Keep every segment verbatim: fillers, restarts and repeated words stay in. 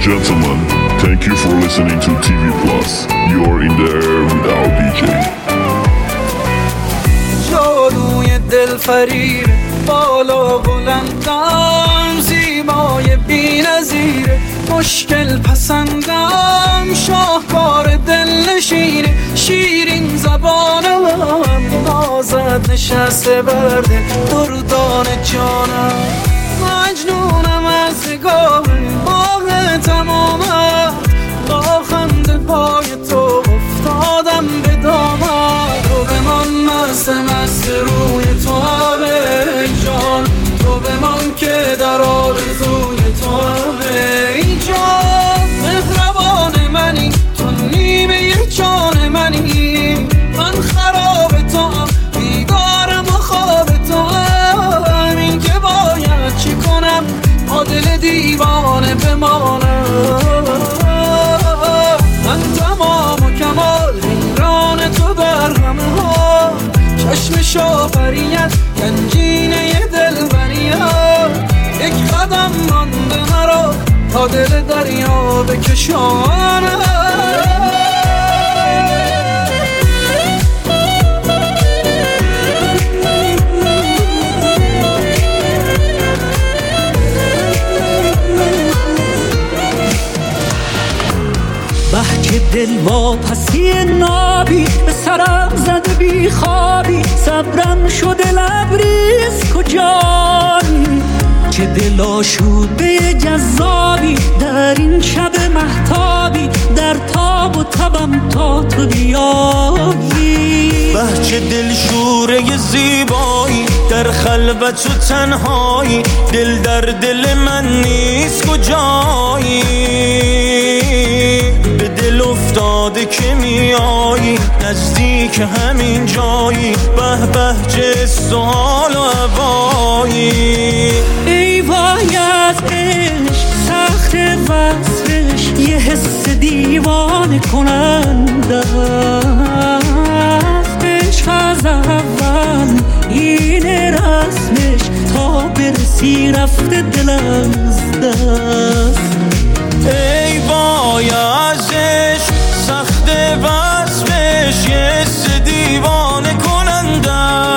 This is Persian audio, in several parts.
gentlemen, thank you for listening to تی وی Plus. You're in the air with our دی جی. جادوی دل فریب بالا بلندم، زیبای بی نظیر مشکل پسندم، شاهکار دل نشینه شیرین زبانم، نازت نشسته برده دردان جانم، مجنونم از نگاه ماه تمامت، با خنده پای تو افتادم به دامت، تو بمان مست مست روی تو ای جان، تو بمان که در آرزوی تو ای جان، مهربان منی تو نیمه جان منی، من خراب تو هم بیدارم و خواب تو هم، این که باید چی کنم با دل دیوانه بمانم، من تمام و کمال حیران تو در همه ها، چشم شافریت گنجینه دل بریت، یک قدم مانده مرا تا دل دریا بکشانم. بحک دل با پسی نابی به سرم زده بی خوابی، صبرم شده لبریز کجایی، چه دل آشوده جذابی در این شب مهتابی، در تاب و تبم تا تو بیایی، بهچه دل شوره زیبایی در خلوت و تنهایی، دل در دل من نیست کجایی، به دل افتاده که میایی نزدیک همین جایی، به بهجه سوال و هوایی، ای وای از عشق سخت وصفش یه حس دیوانه کننده است، عشق از اول این رسمش تا برسی رفته دلم از دست، ای وای از عشق سخت وصفش یه حس دیوانه کننده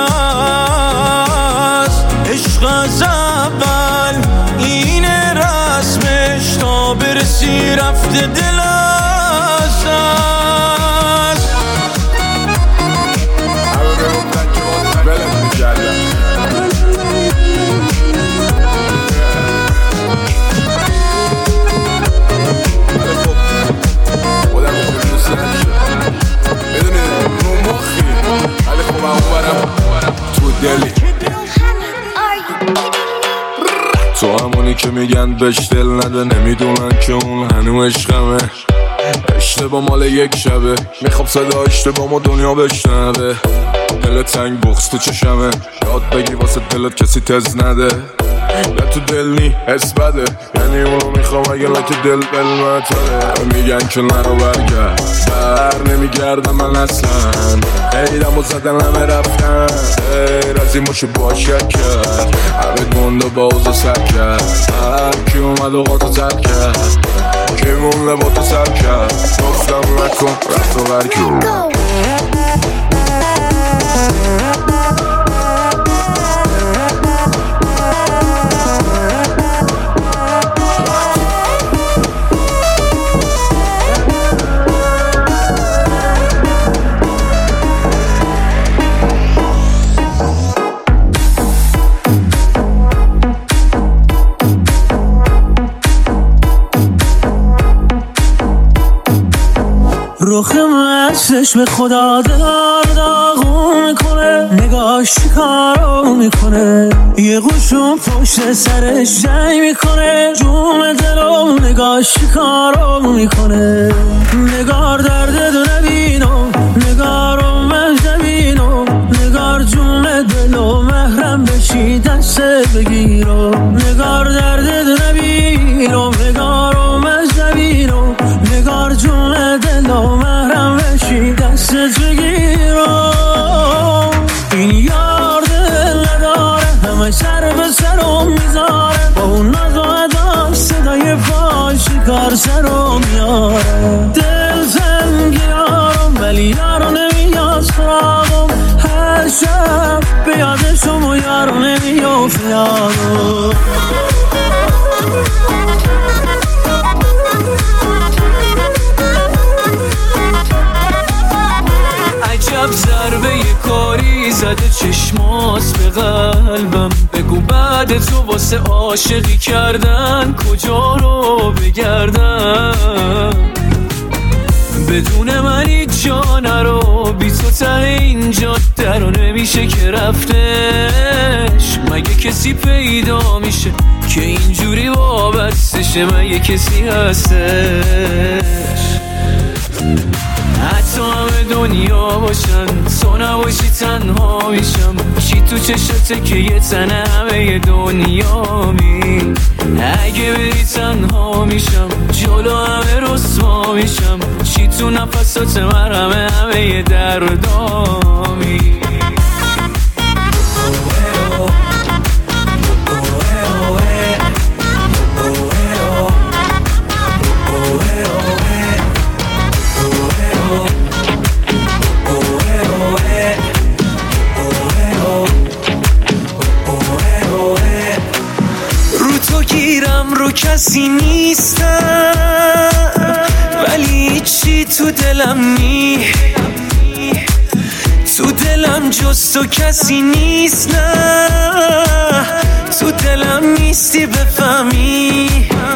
است، عشق از اول این رسمش تا برسی رفته دل از دست. تو همونی که میگن بهش دل نده، نمیدونن که اون هنو عشقمه، اشتباه مال یک شبه، میخوام صدا اشتباه ما دنیا بشنوه، دل تنگ بغض تو چشمه، یاد بگی واسه دلت کسی تز نده، نه تو دل نی حس بده، یعنی اونو میخوام اگه نه که دل بلمتره، میگن که نرو برگرد بر نمیگردم من اصلا، ایرم و زدن همه رفتن، غیر از این باشه باشه کرد، همه گنده باز و سر کرد، هر کی اومد و قاطو زد کرد، کی مونده با تو سر کرد، گفتم نکن رفت و برکن. رخم چشم خدا دار داغون میکنه، نگاش کارو میکنه، یه قشون پشت سرش جنگ میکنه، جون دلو نگاش کارو میکنه، نگار درد دو نبینو، نگارو مجدبینو، نگار جون دلو محرم بشی دست بگیرو، نگار درد دو نبینو، نگارو مجدبینو، نگار جون دلو محرم بشی دست بگیرو، این یار دل نداره همه سر به سرم میذاره، با اون ناز و ادا صدای پای شکار قصه رو میاره. دل زنگیارم ولی یارو نمیاد سراغم، هر شب به یادشم و یارو نمیافت یارو. عجب ضربه یه کاری زده چشماس به قلبم، بگو بعد تو واسه عاشقی کردن کجا رو بگردم. بدون من هیچ جا نرو، بی تو ته این جاده رو نمیشه که رفتش. مگه کسی پیدا میشه که اینجوری وابستشه؟ مگه کسی هستش؟ حتی همه دنیا باشن تو نباشی تنها میشم. چی تو چشته که یه تنه همه دنیا می؟ اگه بری تنها میشم جلو همه رسوا میشم. چی تو نفسات من همه همه دردامی؟ رو کسی نیستم ولی چی تو دلم نی، تو دلم جز تو کسی نیست. نه تو دلم نیستی بفهمی،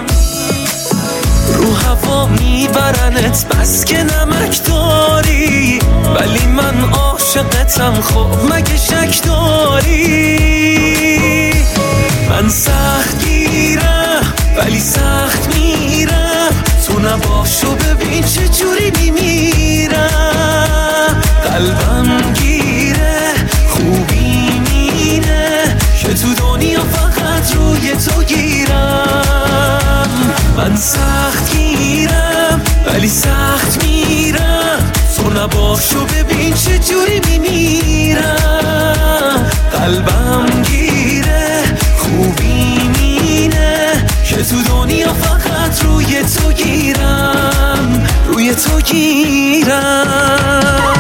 رو هوا میبرنت بس که نمک داری، ولی من عاشقتم خب مگه شک داری؟ من سخت گیرم ولی سخت میرم، تو نباشو ببین چه جوری میمیرم. قلبم گیره خوبی مینه که تو دنیا فقط روی تو گیرم. من سخت گیرم ولی سخت میرم، تو نباشو ببین چه جوری میمیرم. قلبم گیره خوبی مینه که تو دنیا فقط روی تو گیرم، روی تو گیرم.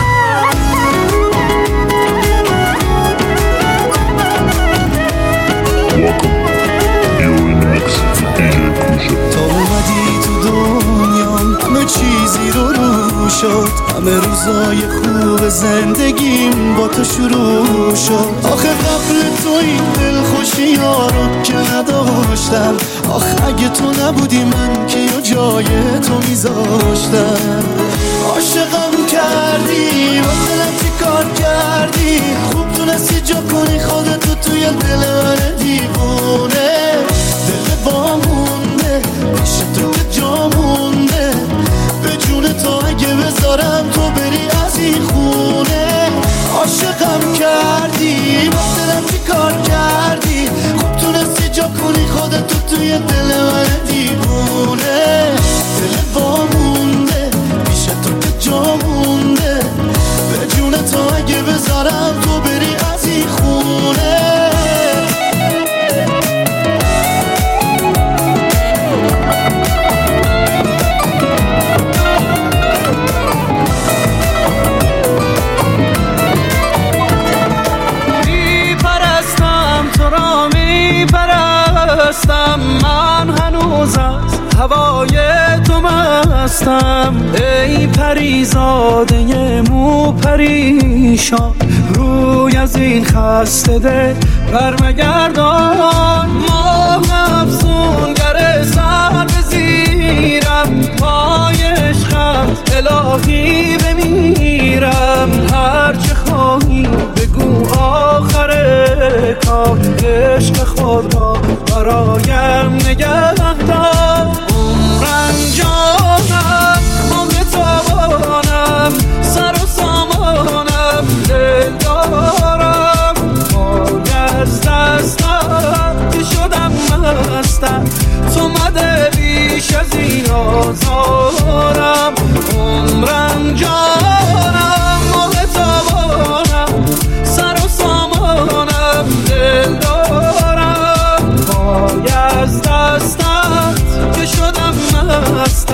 تا اومدی تو دنیام همه چیزی رو رو شد، همه روزای خوب زندگیم با تو شروع شد. آخه قبل تو این دلخوشی ها رو که نداشتم، آخه اگه تو نبودی من که یا جای تو میذاشتم. عاشقم کردی و دلم چی کار کردی، خوب تونستی جا کنی خودتو توی دل من دیوونه. دل با مونده پیش تو که جا مونده، به جون تو اگه بذارم تو بری از این خونه. عاشقم کردی با دلم چی کار کردی، خوب تونستی جا کنی خودتو توی دل من دیوونه. دل با مونده پیش تو که جا مونده، به جون تو اگه بذارم تو بری از این خونه. من هنوز از هوای تو مستم. ای پریزاده مو پریشان، روی از این خسته دل برمگردان. ماه افسونگر سر بزیرم، پای عشقت الهی بمیرم. هرچه خواهی بگو آخر کار، عشق خود را برایم نگه دار. عمرم جانم عمر تابانم، سر و سامانم دل دارم. پای از دستم که شدم مستم، تو مده بیش از این آزارم. عمرم جانم عمر تابانم، سر و سامانم دل دارم. پای از دستت که شدم مست،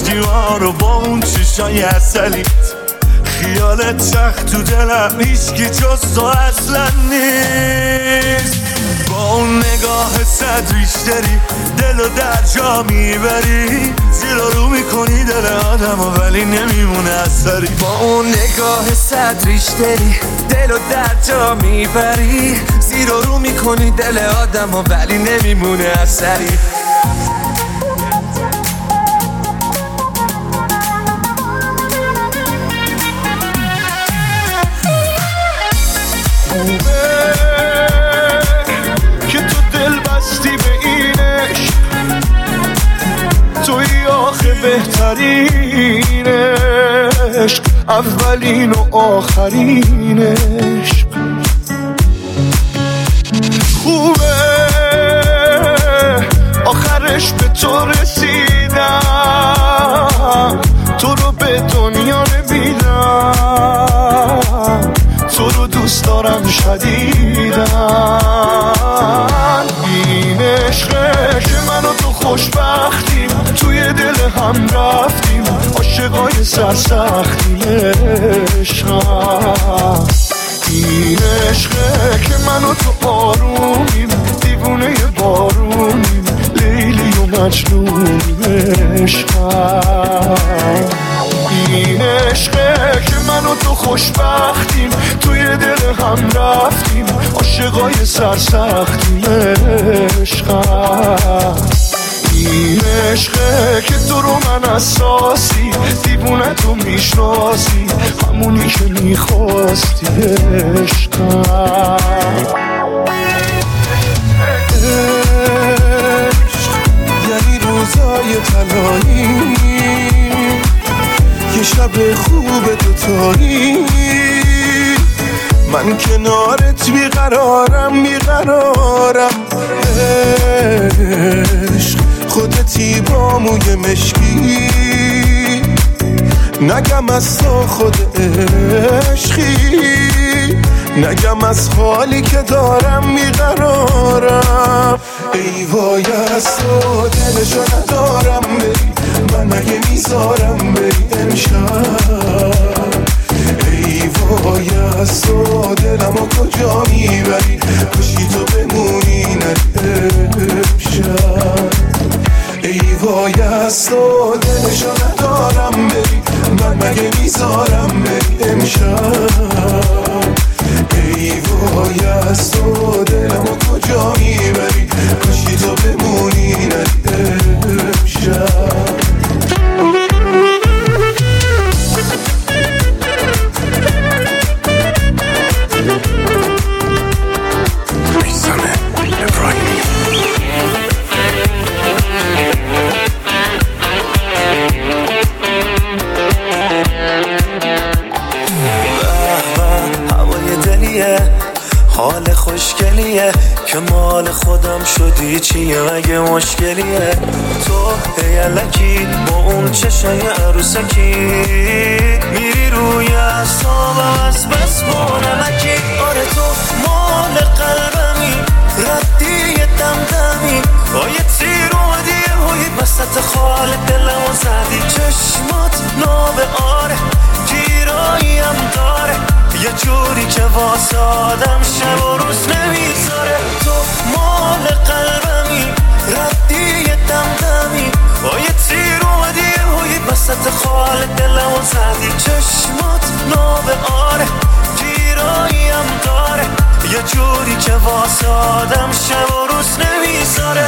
کشتی ما رو با اون چشای اصلیت، خیالت سخت تو دلم هیچکی جز تو اصلا نیست. با اون نگاه صد ریشتری دلو در جا میبری، زیر رو میکنی دل آدمو ولی نمیمونه اثری. با اون نگاه صد ریشتری دلو در جا میبری، زیر رو میکنی دل آدمو ولی نمیمونه اثری. که تو دل بستی به این عشق، توی آخه بهترین عشق، اولین و آخرین عشق. خوبه آخرش به تو رسیدم، تو رو به دنیا نمیدم، تو رو دوست دارم شدیدن. این عشقه که من و تو خوشبختیم، توی دل هم رفتیم، عاشقای سرسختیم. عشقم این عشقه که من و تو آرومیم، دیوونه بارونیم، لیلی و مجنونیم. عشقم این عشقه که من و تو خوشبختیم، توی دل هم رفتیم، عاشقای سرسختیم. عشقم این عشقه که تو رو من اساسی، دیوونه تو میشناسی، همونی که میخواستی. عشقم عشق یعنی روزای تنهایی، یه شب خوب دوتایی، من کنارت بیقرارم بیقرارم. عشق خودتی با موی مشکی، نگم از تو خود عشقی، نگم از حالی که دارم میقرارم. ای وای از تو دلشو ندارم بری، من مگه میذارم بری امشب. ای وای از تو دلمو کجا میبری، کشی تو بمونی نری امشب. ای وای از تو دلشو ندارم بری، من مگه میذارم بری امشب. ای وای از تو دلمو کجا میبری، کشی تو بمونی نری امشب. حال خوشگلیه که مال خودم شدی، چیه مگه مشکلیه؟ تو هیلکی با اون چشای عروسکی، میری روی اعصابم از بس مونمکی. آره تو مال قلبمی، ردی دمدمی، با یه تیر اومدی هوی وسط خال دلمو زدی. چشمات ناب آره، گیراییم داره، یه جوری که واسه آدم شب و روز نمیذاره. تو مال قلبمی، ردی دمدمی، با یه تیر اومدی هوی وسط خال دلمو زدی. چشمات ناب آره، گیراییم داره، یه جوری که واسه آدم شب و روز نمیذاره.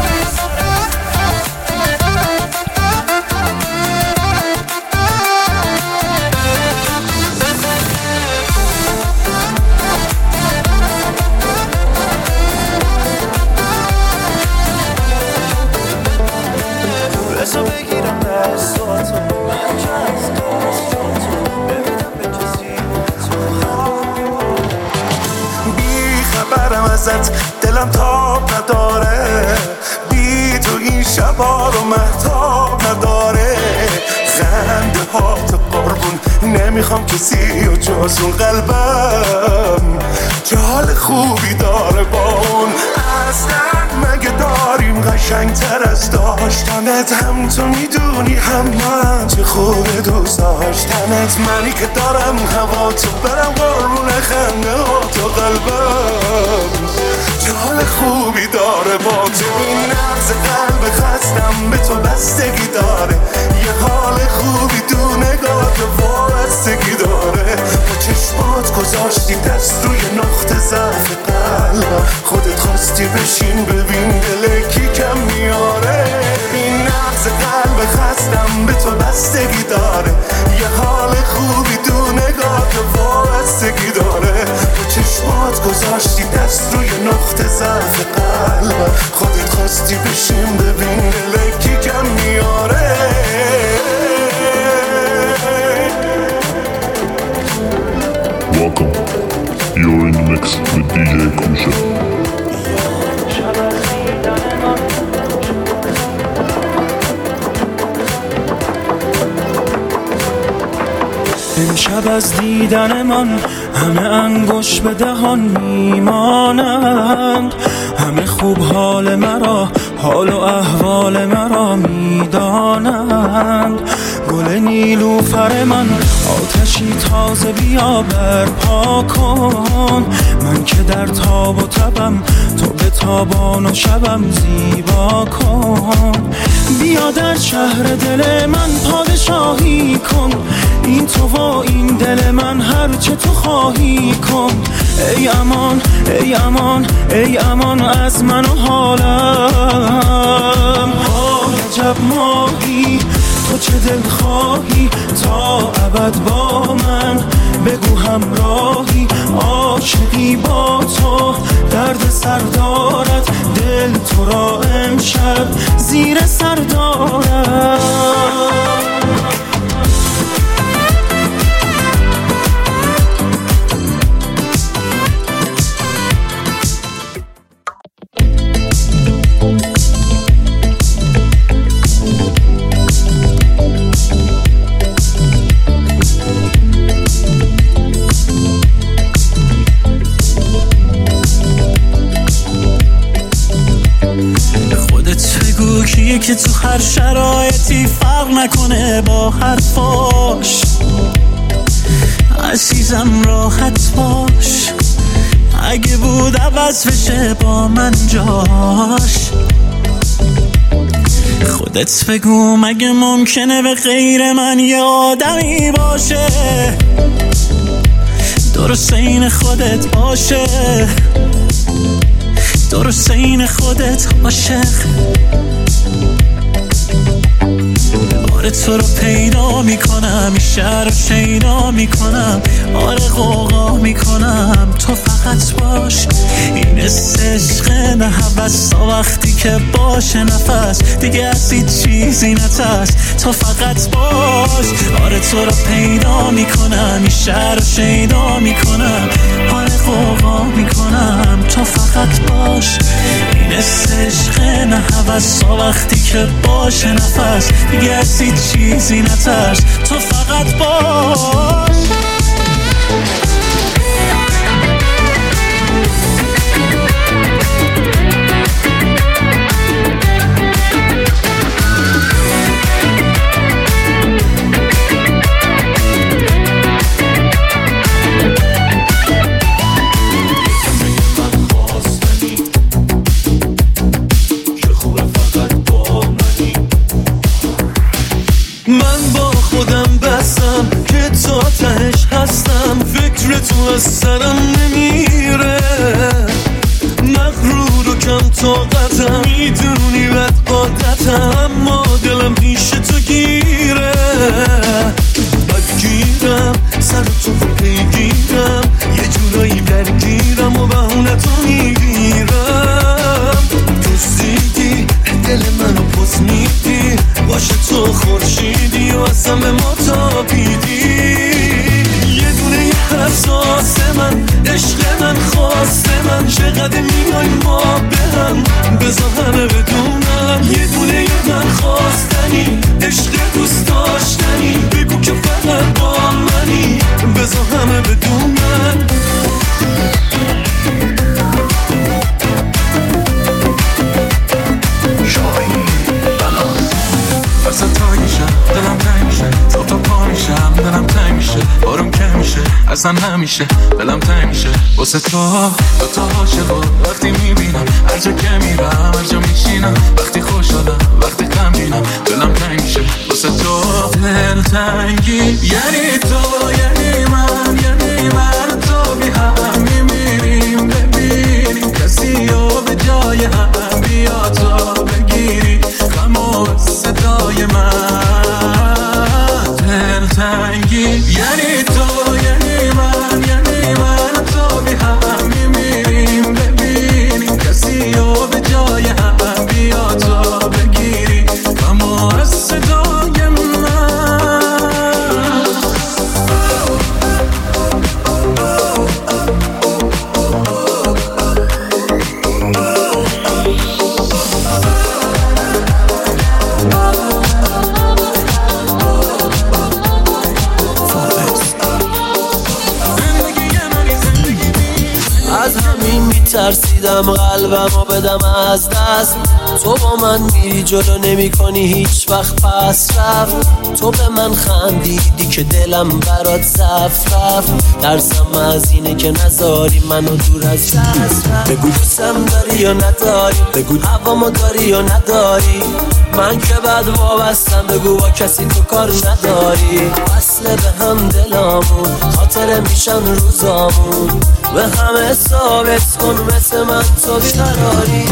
دلم تاب نداره، بی تو این شبا رو مهتاب نداره. خنده ها تو قربون نمیخوام کسی و جز اون قلبم که حال خوبی داره با اون. اصلا مگه کاریم قشنگتر از داشتنت. هم تو میدونی هم من چه خوبه دوست داشتنت. منی که دارم هوا تو برم قربون خنده ها تو قلبم چه حال خوبی داره با تو. این نبض قلب خستم به تو بستگی داره. یه حال خوبی تو نگاه وابستگی داره. با چشمات گذاشتی دست روی نقطه ضعف قلبم. خودت خواستی بشین ببین دل کی کم میاره. این نبض قلب خستم به تو بستگی داره. یه حال خوبی تو نگاه وابستگی داره. با چشمات گذاشتی دست روی نقطه ضعف قلبم. خودت خواستی بشین ببین دل کی کم میاره. Welcome. You're in the mix with دی جی Kusha. امشب از دیدن من همه انگوش به دهان میمانند. همه خوب حال مرا حال و احوال مرا میدانند. گل نیلوفر من آتشی تازه بیا برپا کن. من که در تاب و تبم تو به تابان و شبم زیبا کن. بیا در شهر دل من پادشاهی کن. این تو و این دل من هر چه تو خواهی کن. ای امان ای امان ای امان از من و حالم. های عجب ماهی تو چه دل خواهی تا ابد با من. بگو همراهی عاشقی با تو درد سر دارد. دل تو را امشب زیر سر دارد. که تو هر شرایطی فرق نکنه با حرفاش. عزیزم راحت باش اگه بود عوض بشه با من جاش. خودت بگو مگه ممکنه به غیر من یه آدمی باشه درست این خودت باشه. درست این خودت عاشق. آره تو رو پیدا میکنم این شهر رو شیدا میکنم. آره غوغا میکنم تو فقط باش. این عشق نه هوس تا وقتی که باشه نفس دیگه از هیچ چیزی نترس تو فقط باش. آره تو رو پیدا میکنم این شهر رو شیدا میکنم. آره غوغا میکنم تو فقط باش. این عشق نه هوس تا وقتی که باشه نفس دیگه از هیچ چیزی نترس تو فقط باش. تو از سرم نمیره مغرور و کم طاقتم میدونی بد عادتم اما دلم پیش تو گیره. بگیرم سر تو پیگیرم یه جورایی درگیرم و بهونه تو میگیرم. دوستیدی دل منو پس میدی باشه تو خورشیدی و اصلا به ما تابیدی. احساس من عشق من خواست من چقدر میای ما به هم بذار همه بدونم یه دونه من خواستنی عشق دوست داشتنی بگو که فقط با منی بذار همه بدونم. اصلا همیشه دلم تنگ میشه واسه تو دو تا عاشقا وقتی میبینم هر جا که میرم هر جا میشینم وقتی خوشحالم وقتی غمگینم دلم تنگ میشه واسه تو دل تنگی یعنی تو یعنی من یعنی من تو بی هم میمیریم ببینیم کسی رو به جای هم بیا تو بگیری غم و صدای من دل تنگی یعنی تو یعنی من یعنی من تو بی هم میمیریم ببینیم کسی رو به جای هم بیا تو بگیری غم و صدای من ترسیدم قلبمو بدم از دست تو با من میری جلو نمی کنی هیچ وقت پس رفت تو به من خندیدی که دلم برات صف رفت ترسم از اینه که نذاری منو دور از دست رفت بگو دوستم داری یا نداری بگو هوامو داری یا نداری من که بعد وابستم بگو با کسی تو کار نداری وصله به هم دلامون خاطره میشن روزامون به همه ثابت کن مثل من تو بیقراری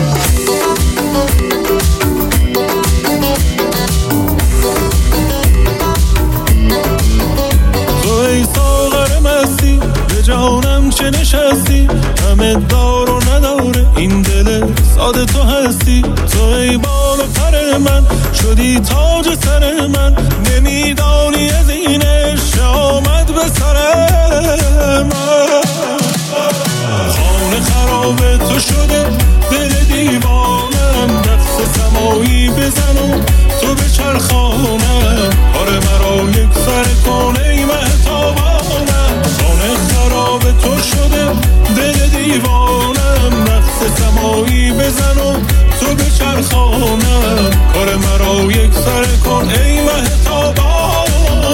تو ای ساغر مستی به جانم چه نشستی همه دار و نداره این دل ساده تو هستی تو ای بال و پر من شدی تاج سر من نمیدانی از این عشق آمد به سر من خانه خراب تو شده دل دیوانم دست سمایی بزن و تو به چرخانم کار مرا یک سر کن ای مهتابانم خانه خراب تو شده دل دیوانم دست سمایی بزن و تو به چرخانم کار مرا یک سر کن ای مهتابانم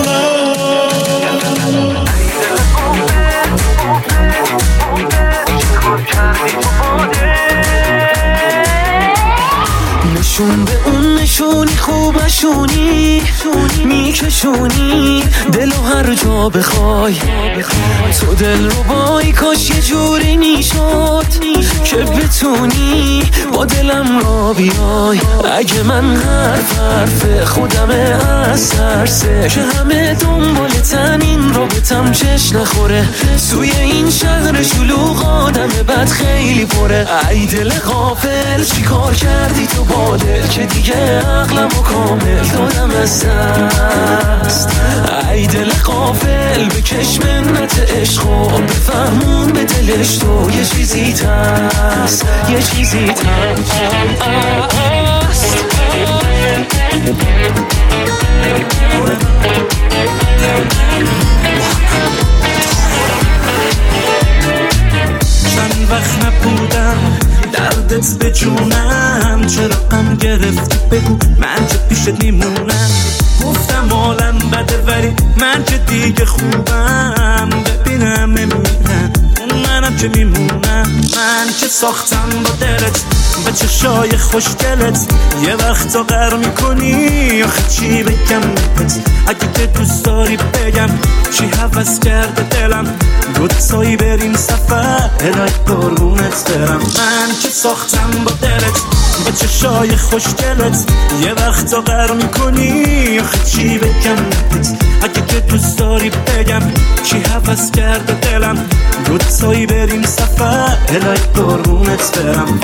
نشون به اون نشونی خوب نشونی میکشونی دلو هر جا بخوای تو دل رو بای کاش یه جوری میشد که بتونی با دلم را بیای اگه من حرف حرف خودمه از ترسه که همه دنبالتن این رابطم چش نخوره توی این شهر شلوغ آدم بد خیلی پره ای دل غافل چی کار کردی تو با دل که دیگه عقلمو کامل دادم از دست ای دل غافل بکش منت عشقو بفهمون به دلش تو یه چیزی هست یه چیزی هست چند وقت نبودم دردت به جونم چرا غم گرفتی بگو من چه پیشت میمونم گفتم عالم بده ولی من چه دیگه خوبم ببینم نمیرم اون منم که میمونم من که ساختم با دلت با چشای خوشگلت یه وقتا غر میکنی آخه چی بگم بهت اگه که دوست داری بگم چی حوض کرده دلم دوتایی بریم سفر الهی قربونت برم من که ساختم با دلت با چشای خوشگلت یه وقتا غر میکنی آخه چی بگم بهت اگه که دوست داری بگم چی حوض کرده دلم دوتایی بریم سفر الهی قربونت برم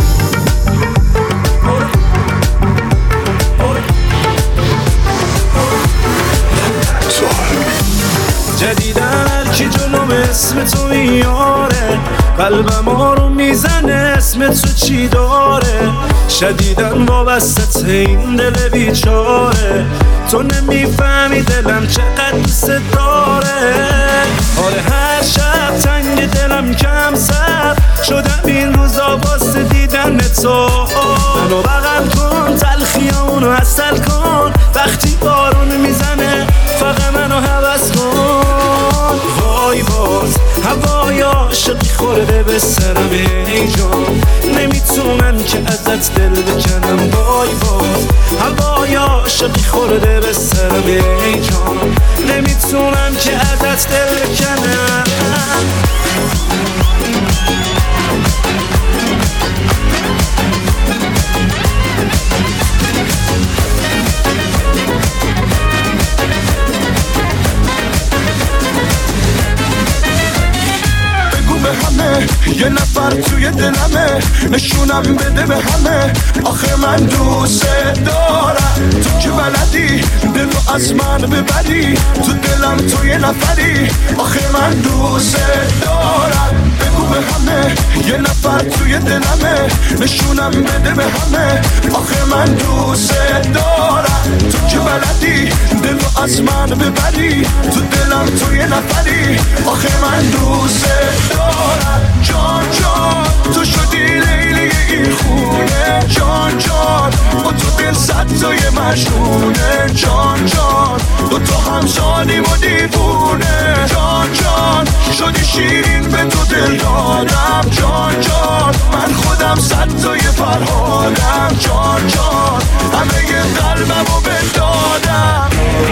جدیدن هرکی جلوم اسم تو میاره قلبم ها رو میزنه اسم تو چی داره شدیدن وابسته این دل بیچاره تو نمیفهمی دلم چقدر دوست داره آره هر شب تنگ دلم کم سر شدم این روزا واسه دیدن تو منو بغل کن تلخیامونو عسل کن وقتی بارون میزنه فقط منو هوس کن وای باز خورده به سرم ای جان، نمیتونم که ازت دل بکنم وای باز، هوای عاشقی خورده به سرم ای جان، نمیتونم که ازت دل بکنم. یه نفر توی دلمه، نشونم بده به همه، آخه من دوست دارم. تو که بلدی دلو از من ببری، تو دلم تو یه نفری، آخه من دوست دارم. بگو به همه یه نفر توی دلمه، نشونم بده به همه، آخه من دوست دارم. تو که بلدی دلو از من ببری، تو دلم تو یه نفری، آخه من دوست دارم. جان جان تو شدی لیلی این خونه، جان جان با تو دل صد تای مجنونه، جان جان دو تا هم شادیم و دیوونه، جان جان شدی شیرین به تو دل دادم، جان جان من خودم صد تای فرهادم، جان جان همه قلبم رو بدادم.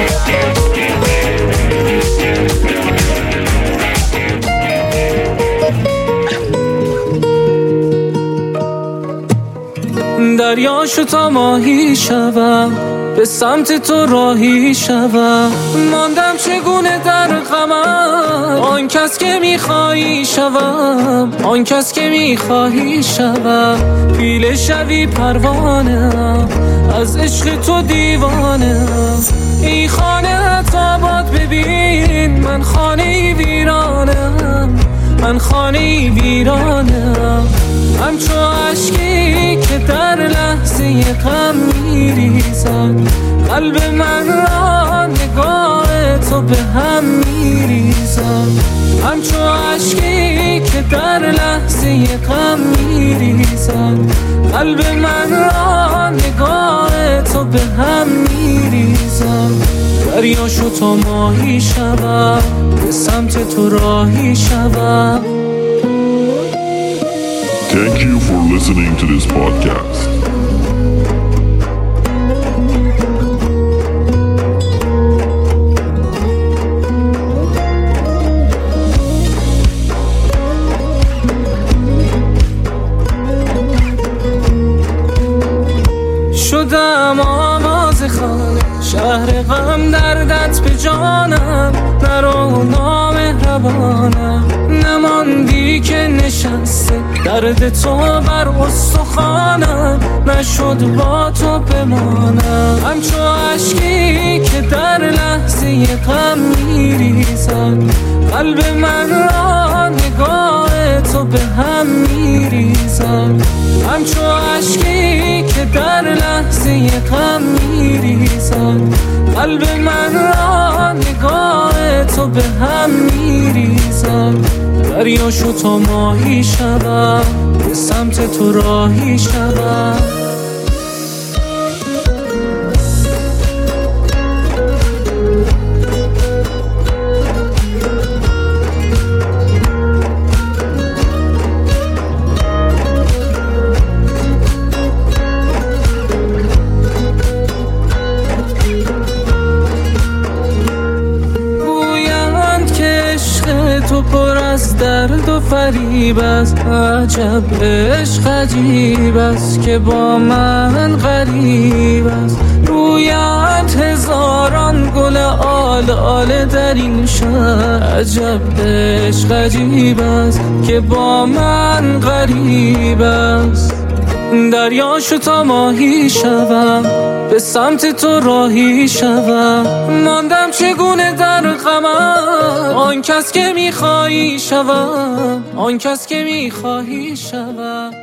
دریاشو تا ماهی شوم، به سمت تو راهی شوم، ماندم چگونه در غمم، آن کس که میخوایی شوم، آن کس که میخوایی شوم، پیله شوی پروانم، از عشق تو دیوانم، ای خانه آباد ببین، من خانه ویرانم، من خانه ویرانم، همچو عشقی که در لحظه غم میریزد، قلب من را نگاه تو به هم میریزد، همچو عشقی که در لحظه غم میریزد، قلب من را نگاه تو به هم میریزد. دریاشو تا ماهی شوم، به سمت تو راهی شوم. Thank you for listening to this podcast. شدم آواز خانه، شهر غم دردت به جانم، نرو نامهربانم، نماندی که نشسته درد تو بر استخوانم، نشد با تو بمانم، همچو عشقی که در لحظه غم میریزد، قلب من را نگاه تو به هم میریزد، همچو عشقی که در لحظه غم میریزد، قلب من را نگاه تو به هم میریزد. دریاشو تا ماهی شوم، به سمت تو راهی شوم. تو پر از درد و فریب است، عجب عشق عجیب است که با من غریب است، رویت هزاران گل آل آل در این شهر، عجب عشق عجیب است که با من غریب است. دریاشو تا ماهی شوم، به سمت تو راهی شوم، ماندم چگونه در غمم، آن کس که میخوایی شوم، آن کس که میخوایی شوم.